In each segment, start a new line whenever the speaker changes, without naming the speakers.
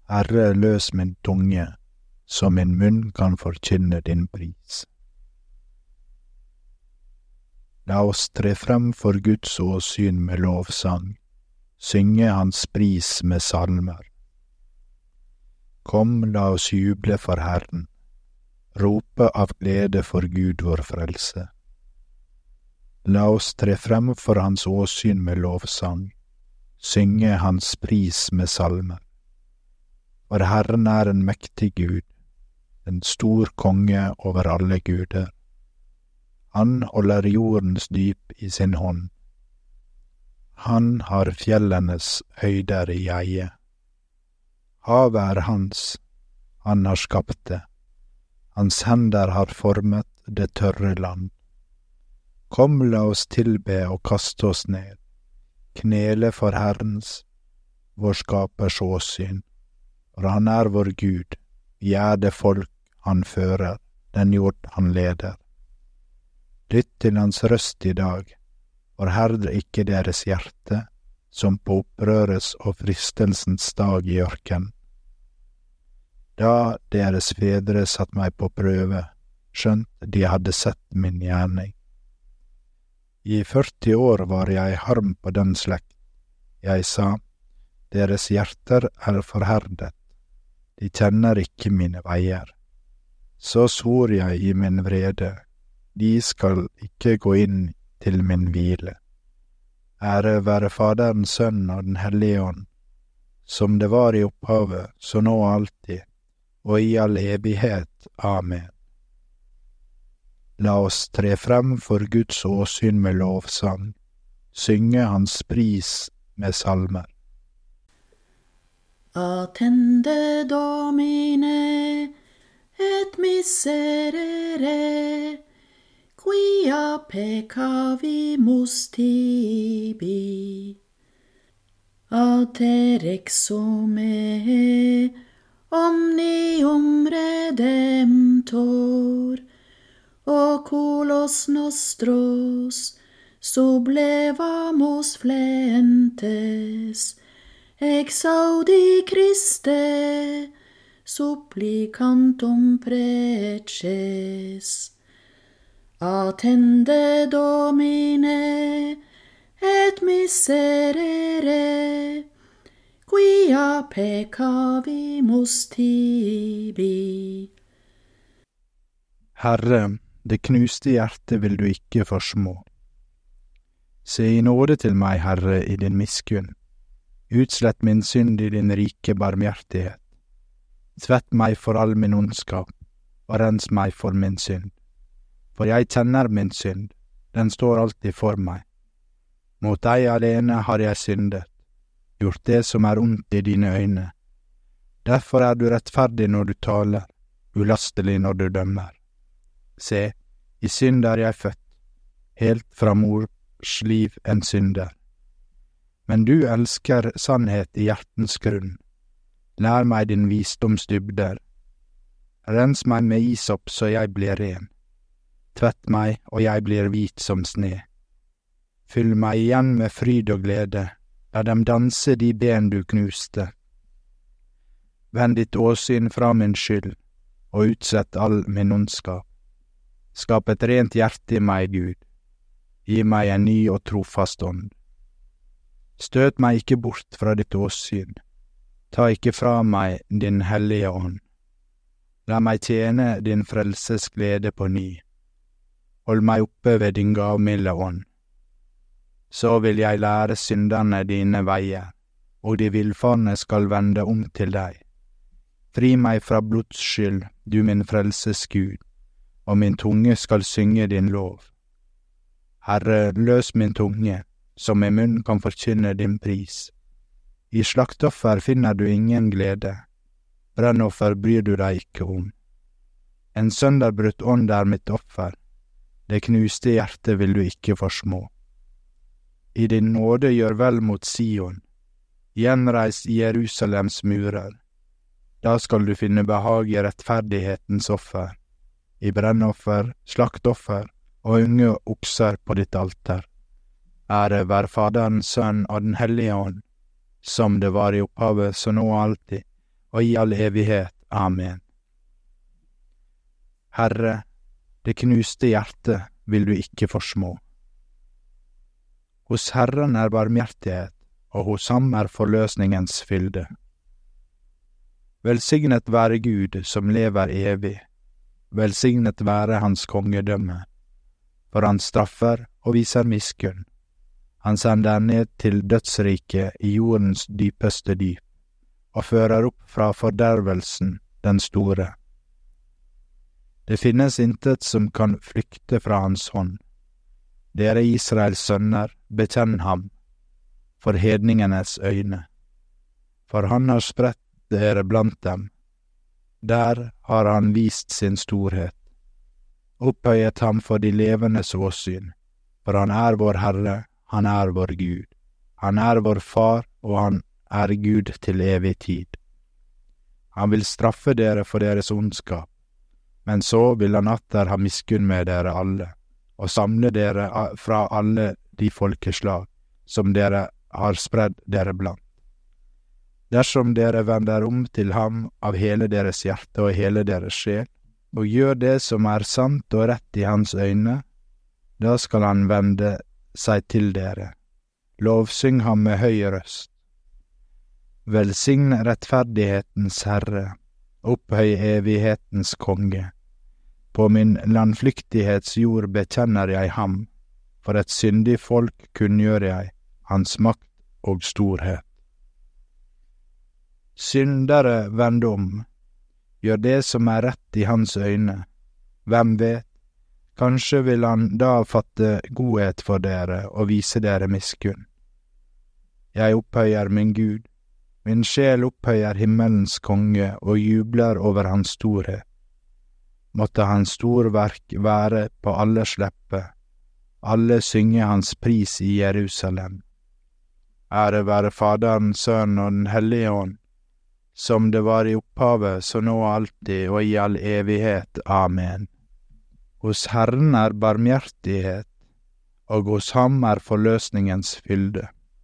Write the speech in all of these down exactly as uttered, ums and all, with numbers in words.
Herre, løs min tunge, så min munn kan forkynne din pris. La oss tre frem for Guds åsyn med lovsang, synge hans pris med salmer. Kom, la oss juble for Herren, rope av glede for Gud vår frelse. La oss tre frem for hans åsyn med lovsang, synge hans pris med salmer. For Herren er en mektig Gud, en stor konge over alle guder. Han holder jordens dyp i sin hånd. Han har fjellenes høyder i eie. Havet er hans, han har skapt det. Hans hender har formet det tørre land. Kom, la oss tilbe og kaste oss ned, knele for Herrens, vår skapers åsyn. For han er vår Gud, vi er det folk han fører, den jord han leder. Lytt til hans røst i dag, for herd ikke deres hjerte, som på opprørets og fristelsens dag i ørken. Da deres fedre satt meg på prøve, skjønt de hadde sett min gjerning. I førti år var jeg harm på den slekt. Jeg sa, deres hjerter er forherdet, de kjenner ikke mine veier. Så svor jeg i min vrede, de skal ikke gå inn til min hvile. Ære være Faderen, Sønnen og den Hellige Ånd, som det var i opphavet, så nå alltid, og i all evighet. Amen. La oss tre frem for Guds åsyn med lovsang, synge hans pris med salmer.
Attende Domine et miserere, quia peccavimus tibi. A te exume omnium redemptor, oculos nostros sublevamos flentes, exaudi Christe supplicantum preces. Attende Domine et miserere, quia peccavimus tibi.
Herre, det knuste hjertet vil du ikke forsmå. Se i nåde til meg, Herre, i din miskunn. Utslett min synd i din rike barmhjertighet. Tvett meg for all min ondskap, og rens meg for min synd. For jeg kjenner min synd, den står alltid for meg. Mot deg alene har jeg syndet, gjort det som er ondt i dine øyne. Derfor er du rettferdig når du taler, ulastelig når du dømmer. Se, i synd er jeg født, helt fra mors liv en synder. Men du elsker sannhet i hjertens grunn. Lær meg din visdoms dybder. Rens meg med isop så jeg blir ren. Tvett meg, og jeg blir hvit som sne. Fyll meg igjen med fryd og glede, la dem danse de ben du knuste. Vend ditt åsyn fra min skyld, og utsett all min ondskap. Skap et rent hjerte i meg, Gud. Gi meg en ny og trofast ånd. Støt meg ikke bort fra ditt åsyn. Ta ikke fra meg din hellige ånd. La meg tjene din frelses glede på ny. Hold meg oppe ved din gavmilde ånd. Så vil jeg lære synderne dine veier, og de villfarne skal vende om til deg. Fri meg fra blods skyld, du min frelses Gud, og min tunge skal synge din lov. Herre, løs min tunge, så min munn kan forkynne din pris. I slaktoffer finner du ingen glede, brennoffer bryr du deg ikke om. En sønderbrutt ånd er mitt offer, det knuste hjertet vil du ikke forsmå. I din nåde gjør vel mot Sion, gjenreis Jerusalems murer. Da skal du finne behag i rettferdighetens offer, i brennoffer, slaktoffer og unge okser på ditt alter. Ære være Faderen, Sønnen og den Hellige Ånd, som det var i opphavet, så nå alltid, og i all evighet. Amen. Herre, det knuste hjertet vil du ikke forsmå. Hos Herren er barmhjertighet, og hos ham er forløsningens fylde. Velsignet være Gud som lever evig, velsignet være hans kongedømme, for han straffer og viser miskunn. Han sender ned til dødsriket i jordens dypeste dyp, og fører opp fra fordervelsen den store. Det finnes intet som kan flykte fra hans hånd. Dere Israels sønner, bekjenn ham, for hedningenes øyne. For han har spredt dere blant dem. Der har han vist sin storhet. Opphøyet ham for de levendes åsyn, for han er vår Herre, han er vår Gud. Han er vår Far, og han er Gud til evig tid. Han vil straffe dere for deres ondskap, men så vil han atter ha miskunn med dere alle, og samle dere fra alle de folkeslag som dere har spredd dere blant. Dersom dere vender om til ham av hele deres hjerte og hele deres sjel, og gjør det som er sant og rett i hans øyne, da skal han vende seg til dere. Lovsyng ham med høy røst. Velsign rettferdighetens Herre, opphøy evighetens konge. På min landflyktighetsjord bekjenner jeg ham, for et syndig folk kunngjør jeg hans makt og storhet. Syndere vend om, gjør det som er rett i hans øyne. Hvem vet, kanskje vil han da fatte godhet for dere og vise dere miskunn. Jeg opphøyer min Gud, min sjel opphøyer himmelens konge og jubler over hans storhet. Måtte hans storverk være på alles leppe, alle synge hans pris i Jerusalem. Ære være Faderen, Sønnen og Den hellige ånd, som det var i opphavet, så nå alltid og i all evighet. Amen. Hos Herren er barmhjertighet, og hos ham er forløsningens fylde.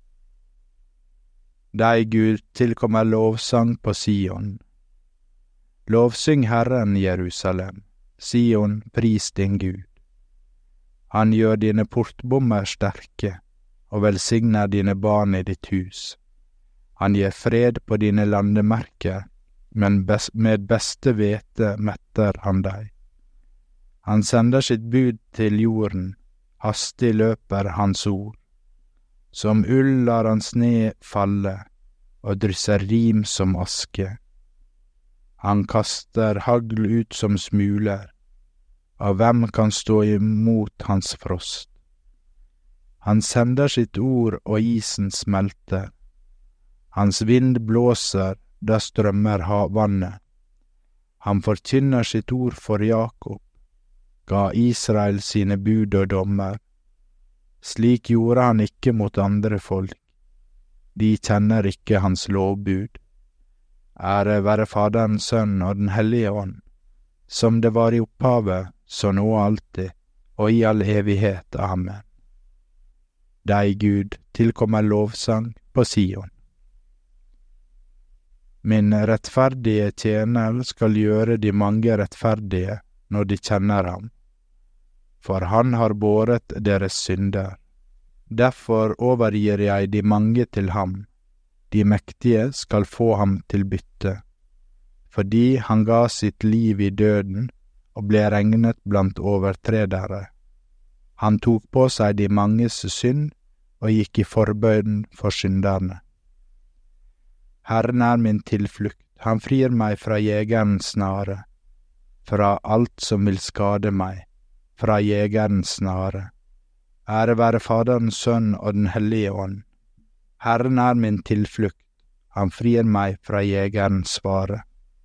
Deg, Gud, tilkommer lovsang på Sion. Lovsyng Herren, Jerusalem. Sion, pris din Gud. Han gjør dine portbommer sterke, og velsigner dine barn i ditt hus. Han gir fred på dine landemerker, men bes- med beste hvete metter han deg. Han sender sitt bud til jorden, hastig løper hans ord. Som ull lar han sne falle, og drysser rim som aske. Han kaster hagl ut som smuler, og hvem kan stå imot hans frost? Han sender sitt ord, og isen smelter. Hans vind blåser, da strømmer vannet. Han forkynner sitt ord for Jakob, ga Israel sine bud og dommer. Slik gjorde han ikke mot andre folk. De kjenner ikke hans lovbud. Ære være Faderen, Sønnen og Den hellige ånd, som det var i opphavet, så nå alltid, og i all evighet. Amen. Deg, Gud, tilkommer lovsang på Sion. Min rettferdige tjener skal gjøre de mange rettferdige når de kjenner ham, for han har båret deres synder. Derfor overgir jeg de mange til ham, de mektige skal få ham til bytte, fordi han ga sitt liv i døden og ble regnet blant overtredere. Han tok på seg de manges synd og gikk i forbønn for synderne. Herren er min tilflukt, han frir meg fra jegerens snare, fra alt som vil skade meg, fra jegerens snare. Ære være Faderen, Sønnen og Den hellige ånd. Herren er min tilflukt, han frir meg fra jegerens svare.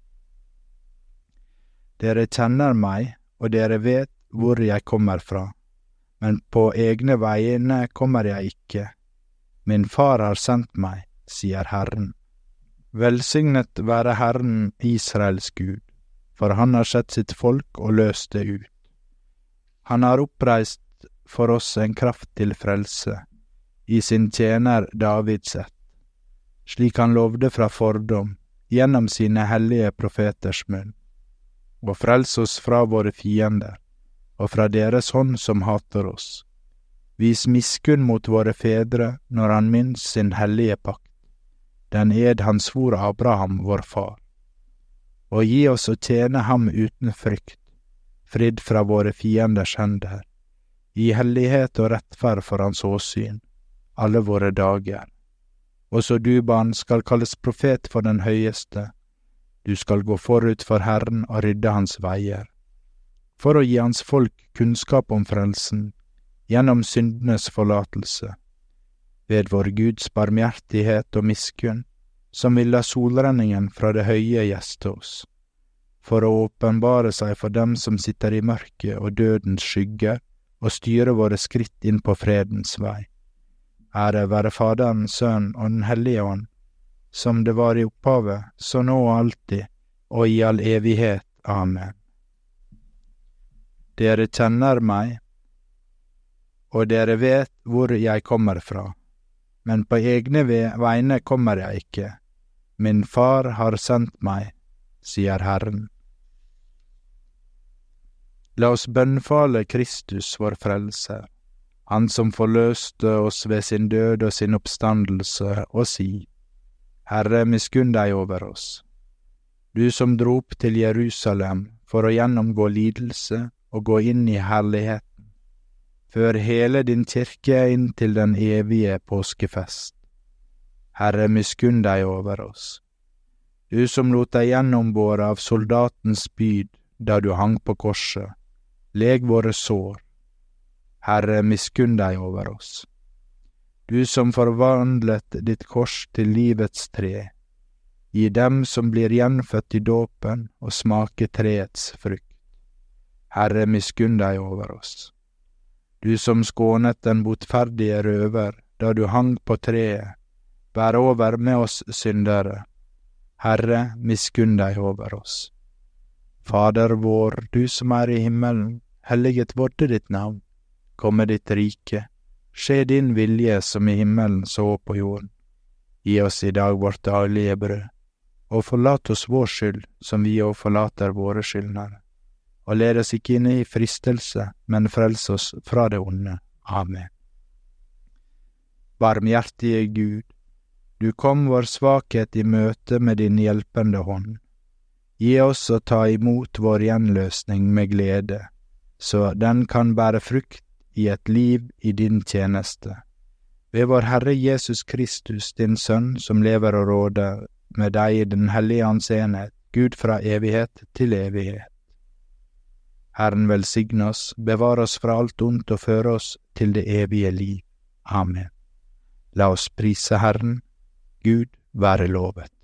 Dere kjenner meg, og dere vet hvor jeg kommer fra, men på egne vegne kommer jeg ikke. Min far har sendt meg, sier Herren. Velsignet være Herren, Israels Gud, for han har sett sitt folk og løst det ut. Han har oppreist for oss en kraft til frelse, i sin tjener Davids ett, slik han lovde fra fordom, gjennom sine hellige profeters munn, og frels oss fra våre fiender, og fra deres hånd som hater oss. Vis miskunn mot våre fedre når han minnes sin hellige pakt, den ed han svor Abraham, vår far. Og gi oss å tjene ham uten frykt, fridd fra våre fienders hender, i hellighet og rettferd for hans åsyn, alle våre dager. Og så du, barn, skal kalles profet for den høyeste, du skal gå forut for Herren og rydde hans veier, for å gi hans folk kunnskap om frelsen, gjennom syndenes forlatelse, ved vår Guds barmhjertighet og miskunn, som vil la solrenningen fra det høye gjeste oss, for å åpenbare seg for dem som sitter i mørket og dødens skygger, og styre våre skritt inn på fredens vei. Ære være Faderen, Sønnen og Den hellige ånd, som det var i opphavet, så nå og alltid, og i all evighet. Amen. Dere kjenner meg, og dere vet hvor jeg kommer fra, men på egne vegne kommer jeg ikke. Min far har sendt meg, sier Herren. La oss bønnfale Kristus, vår frelser, han som forløste oss ved sin død og sin oppstandelse, og si: Herre, miskunn deg over oss. Du som dro opp til Jerusalem for å gjennomgå lidelse og gå inn i herligheten, før hele din kirke inn til den evige påskefest. Herre, miskunn deg over oss. Du som lot deg gjennombåre av soldatens spyd da du hang på korset, leg våre sår. Herre, miskunn deg over oss. Du som forvandlet ditt kors til livets tre, gi dem som blir gjenfødt i dåpen og smake treets frukt. Herre, miskunn deg over oss. Du som skånet den botferdige røver da du hang på treet, bær over med oss syndere. Herre, miskunn deg over oss. Fader vår, du som er i himmelen, helliget vorde ditt navn. Komme ditt rike, skje din vilje som i himmelen så på jorden. Gi oss i dag vårt daglige brød, og forlat oss vår skyld, som vi også forlater våre skyldnere. Og led oss ikke inn i fristelse, men frels oss fra det onde. Amen. Barmhjertige Gud, du kom vår svakhet i møte med din hjelpende hånd. Gi oss å ta imot vår gjenløsning med glede, så den kan bære frukt i et liv i din tjeneste. Ved vår Herre Jesus Kristus, din Sønn, som lever og råder med deg i den hellige Ånds enhet, Gud fra evighet til evighet. Herren velsigne oss, bevare oss fra alt ondt og føre oss til det evige liv. Amen. La oss prise Herren. Gud være lovet.